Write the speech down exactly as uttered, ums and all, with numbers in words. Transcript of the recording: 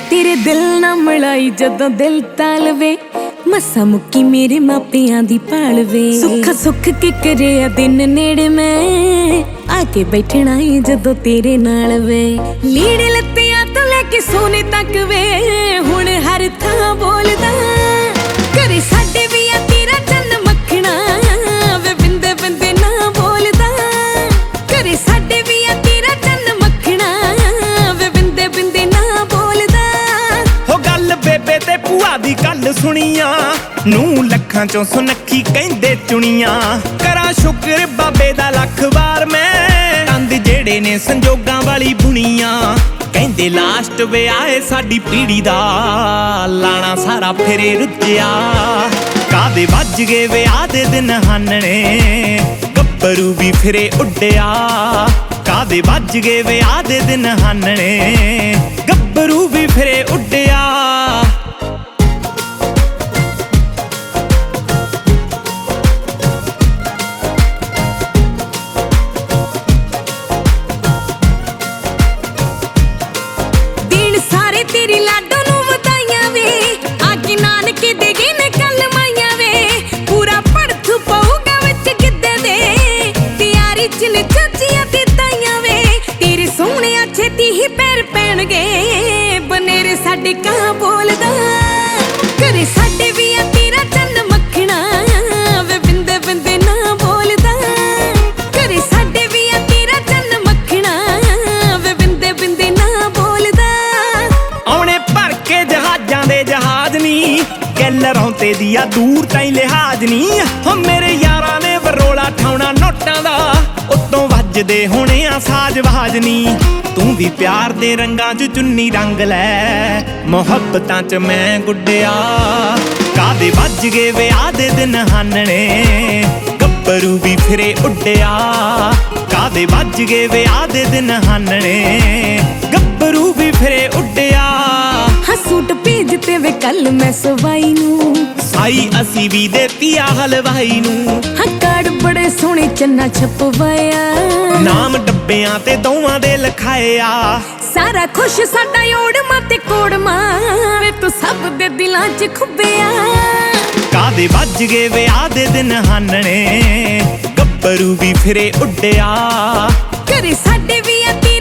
तेरे दिल ना मिलाई जदों दिल तालवे मसा मुक्की मेरे मापियां दी पालवे सुख सुख के करे दिन नेड़े मैं आके बैठना ही जदों तेरे नाल वे लीड़े लत्तियां तो लेके सोने तक वे हुण हर थां बोलदा करे साडे भी आ तेरा चन्न मखना वे बिंदे बिंदे ना बोलदा करे साडे भी आ तेरा चन्न मखना वे बिंदे बिंदे ना बोलदा हो गल बेबे ते भूआ दी गल सुनिया नू लखां चों सुनखी कहंदे चुनिया करा शुक्र बाबे दा लख वार मैं कंद जेड़े ने संजोगां वाली बुनिया कहंदे लास्ट वे आए साडी पीढ़ी दा लाना सारा फेरे रुज्जिया कादे वज गए वे आदे दिन हानने गब्बरू भी फिरे उड्डिया कादे वज गए वे आदे दिन हानने गब्बरू भी फिरे उड्डिया तेरी लाडो नू वधाइयां वे आके नानके दे गए ने कल माइयां वे पूरा पड़थू पऊगा विच गिद्दे दे तैयारी च ने चाचियां ते ताइयां वे तेरे सोहणे छेती ही पैर पैणगे बनेरे साडे कां बोलदा करे साडे भी आ तेरा चन्न मखना वे बिंदे बिंदे ना बोलदा करे साडे भी आ तेरा चन्न मखना वे बिंदे बिंदे ना बोलदा जहाज नी गल रौंते दिया दूर ताई लिहाज नी हम मेरे यारां ने वरोला ठाउणा नोटां दा उत्तों वजदे होणे आ साज वाज नी तू भी प्यार दे रंगां च चुन्नी रंग लै मुहब्बतां च मैं गुड्डिया कादे वज गए वे आदे दिन हानने गब्बरू भी फिरे उड्डिया कादे वज गए वे आदे दिन हानने गब्बरू भी फिरे उड्डिया सूट भेज ते वे कल मैं सवाई नू साई असी भी देती आ हलवाई नू हक्कड़ बड़े सोहणे चन्ना छपवाया नाम डब्बियां ते दोवां दे लिखाया सारा खुश साडा ओड़मा ते कोड़मा वे तू सब दे दिलां च खुबिया कादे वज गए वे आदे दिन हानने गब्बरू भी फिरे उड्डिया करे साडे भी आ